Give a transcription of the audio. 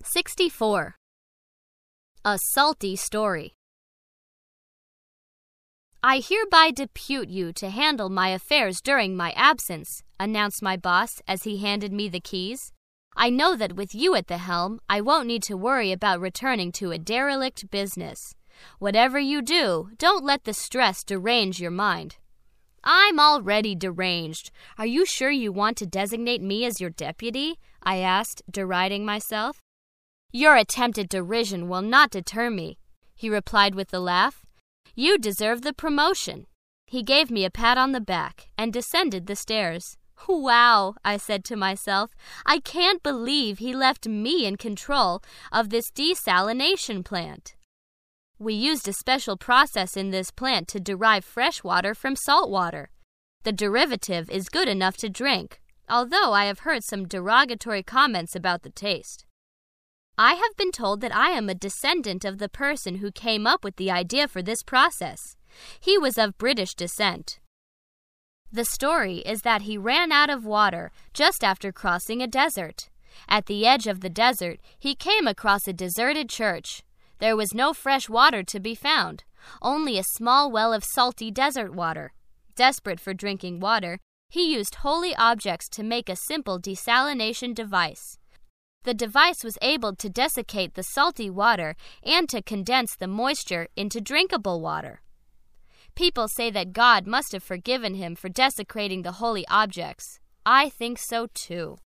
64. A salty story. I hereby depute you to handle my affairs during my absence, announced my boss as he handed me the keys. I know that with you at the helm, I won't need to worry about returning to a derelict business. Whatever you do, don't let the stress derange your mind. I'm already deranged. Are you sure you want to designate me as your deputy? I asked, deriding myself. Your attempted derision will not deter me, he replied with a laugh. You deserve the promotion. He gave me a pat on the back and descended the stairs. Wow, I said to myself, I can't believe he left me in control of this desalination plant. We used a special process in this plant to derive fresh water from salt water. The derivative is good enough to drink, although I have heard some derogatory comments about the taste. I have been told that I am a descendant of the person who came up with the idea for this process. He was of British descent. The story is that he ran out of water just after crossing a desert. At the edge of the desert, he came across a deserted church. There was no fresh water to be found, only a small well of salty desert water. Desperate for drinking water, he used holy objects to make a simple desalination device. The device was able to desiccate the salty water and to condense the moisture into drinkable water. People say that God must have forgiven him for desecrating the holy objects. I think so too.